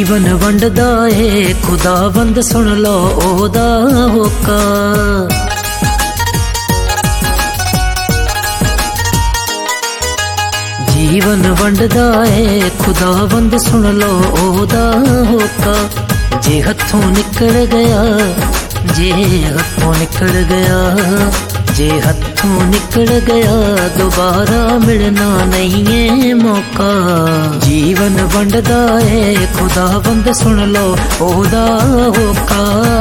जीवन वंडदा है खुदाबंद सुन लो ओदा होका। जीवन वंडदा है खुदाबंद सुन लो ओदा होका। जे हथों निकल गया, जे हथों निकल गया, जे हथों निकल गया दोबारा मिलना नहीं है मौका। जीवन वंडदा है खुदाबंद सुन लो ओदा होका।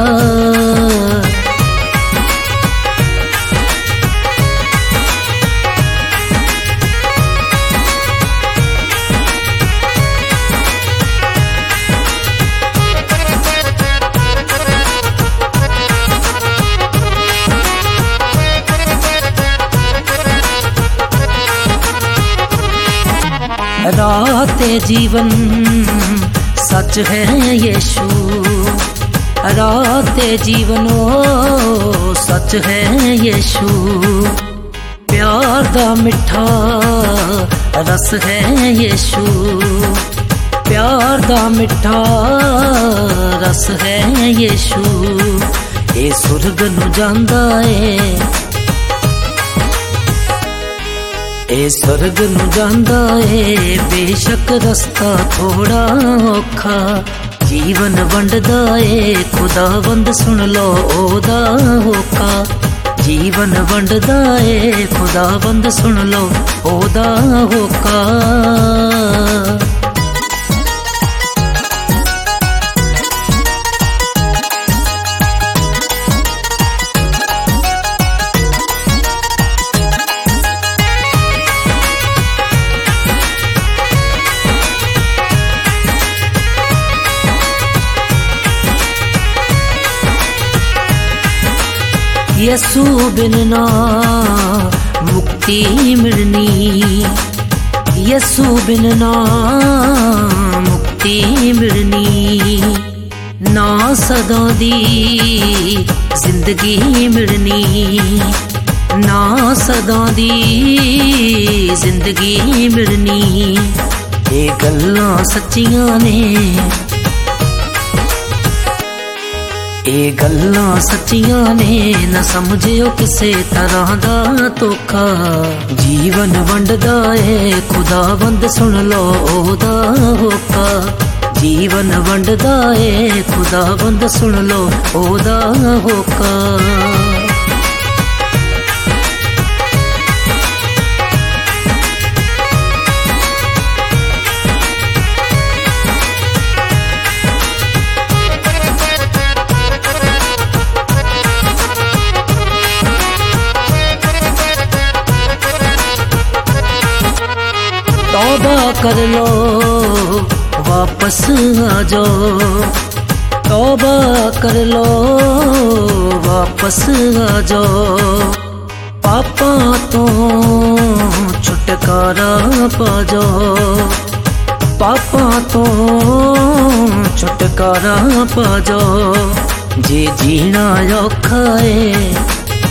रात जीवन सच है यीशु, रात जीवन ओ सच है यीशु। प्यार दा मिठा रस है यीशु, प्यार दा मिठा रस है यीशु। ए सुर्ग नू जांदा है, ए स्वर्ग नू जांदा है बेशक रस्ता थोड़ा औखा। जीवन वंडदा है खुदाबंद सुन लो ओदा होका। जीवन वंडदा है खुदाबंद सुन लो ओदा होका। यसू बिन ना मुक्ति मिलनी, यसू बिन ना मुक्ति मिलनी। ना सदा दी जिंदगी मिलनी, ना सदा दी जिंदगी मिलनी। ये गल्लां सच्चियां ने, ये गल्लां सच्चियां ने न समझियो किसे तरह दा धोखा। जीवन वंडदा है खुदाबंद सुन लो ओदा होका। जीवन वंडदा है खुदाबंद सुन लो ओदा होका। तौबा कर लो वापस आ जाओ, तौबा कर लो वापस आ जाओ। पापा तो छुटकारा पा जाओ, पापा तो छुटकारा पा जाओ। जे जीना औखा है,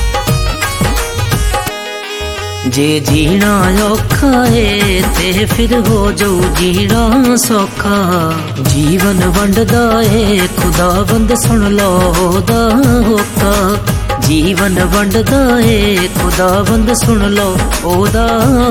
जे जीना औखा है ते फिर हो जाऊ जीना सौखा। जीवन वंडदा है खुदाबंद सुन लो ओदा होका। जीवन वंडदा है खुदाबंद सुन लो ओदा